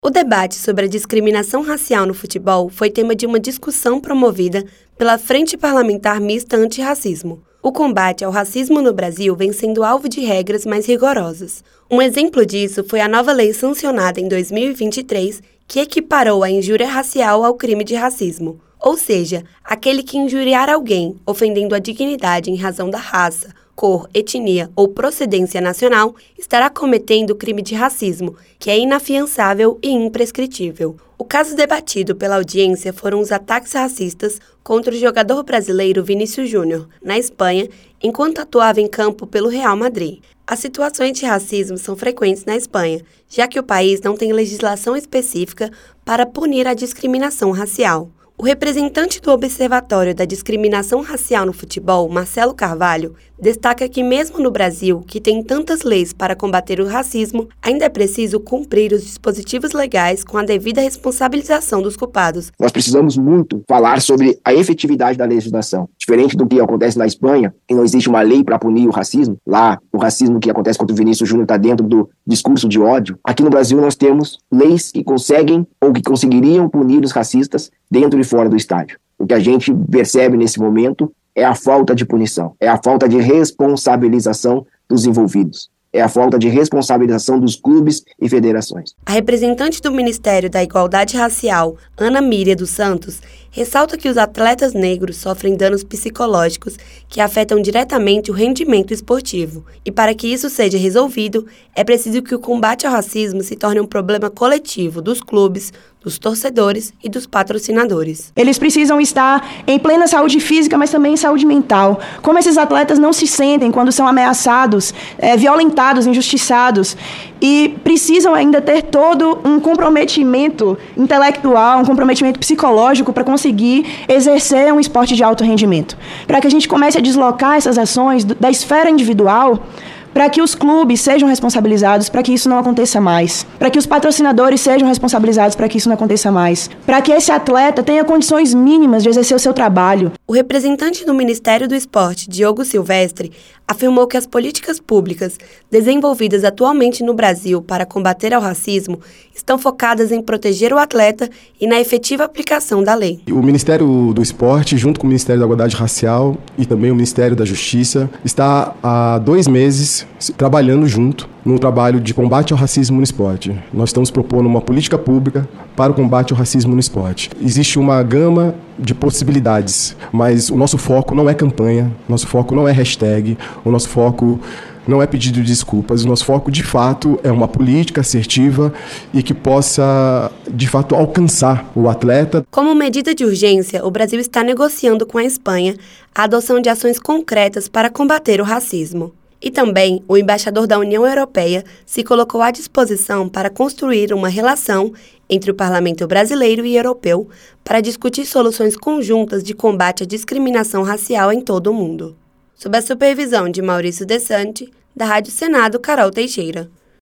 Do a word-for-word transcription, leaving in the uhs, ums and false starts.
O debate sobre a discriminação racial no futebol foi tema de uma discussão promovida pela Frente Parlamentar Mista Antirracismo. O combate ao racismo no Brasil vem sendo alvo de regras mais rigorosas. Um exemplo disso foi a nova lei sancionada em dois mil e vinte e três, que equiparou a injúria racial ao crime de racismo. Ou seja, aquele que injuriar alguém, ofendendo a dignidade em razão da raça, cor, etnia ou procedência nacional, estará cometendo crime de racismo, que é inafiançável e imprescritível. O caso debatido pela audiência foram os ataques racistas contra o jogador brasileiro Vinícius Júnior, na Espanha, enquanto atuava em campo pelo Real Madrid. As situações de racismo são frequentes na Espanha, já que o país não tem legislação específica para punir a discriminação racial. O representante do Observatório da Discriminação Racial no Futebol, Marcelo Carvalho, destaca que mesmo no Brasil, que tem tantas leis para combater o racismo, ainda é preciso cumprir os dispositivos legais com a devida responsabilização dos culpados. Nós precisamos muito falar sobre a efetividade da legislação. Diferente do que acontece na Espanha, que não existe uma lei para punir o racismo, lá o racismo que acontece contra o Vinícius Júnior está dentro do discurso de ódio. Aqui no Brasil nós temos leis que conseguem ou que conseguiriam punir os racistas dentro e fora do estádio. O que a gente percebe nesse momento é a falta de punição, é a falta de responsabilização dos envolvidos, é a falta de responsabilização dos clubes e federações. A representante do Ministério da Igualdade Racial, Ana Míria dos Santos, ressalta que os atletas negros sofrem danos psicológicos que afetam diretamente o rendimento esportivo. E para que isso seja resolvido, é preciso que o combate ao racismo se torne um problema coletivo dos clubes, dos torcedores e dos patrocinadores. Eles precisam estar em plena saúde física, mas também em saúde mental. Como esses atletas não se sentem quando são ameaçados, é, violentados, injustiçados, e precisam ainda ter todo um comprometimento intelectual, um comprometimento psicológico para conseguir exercer um esporte de alto rendimento. Para que a gente comece a deslocar essas ações da esfera individual, para que os clubes sejam responsabilizados para que isso não aconteça mais, para que os patrocinadores sejam responsabilizados para que isso não aconteça mais, para que esse atleta tenha condições mínimas de exercer o seu trabalho. O representante do Ministério do Esporte, Diogo Silvestre, afirmou que as políticas públicas desenvolvidas atualmente no Brasil para combater ao racismo estão focadas em proteger o atleta e na efetiva aplicação da lei. O Ministério do Esporte, junto com o Ministério da Igualdade Racial e também o Ministério da Justiça, está há dois meses trabalhando junto no trabalho de combate ao racismo no esporte. Nós estamos propondo uma política pública para o combate ao racismo no esporte. Existe uma gama de possibilidades, mas o nosso foco não é campanha, nosso foco não é hashtag, o nosso foco não é pedido de desculpas, o nosso foco de fato é uma política assertiva e que possa de fato alcançar o atleta. Como medida de urgência, o Brasil está negociando com a Espanha a adoção de ações concretas para combater o racismo. E também, o embaixador da União Europeia se colocou à disposição para construir uma relação entre o parlamento brasileiro e europeu para discutir soluções conjuntas de combate à discriminação racial em todo o mundo. Sob a supervisão de Maurício Desante, da Rádio Senado, Carol Teixeira.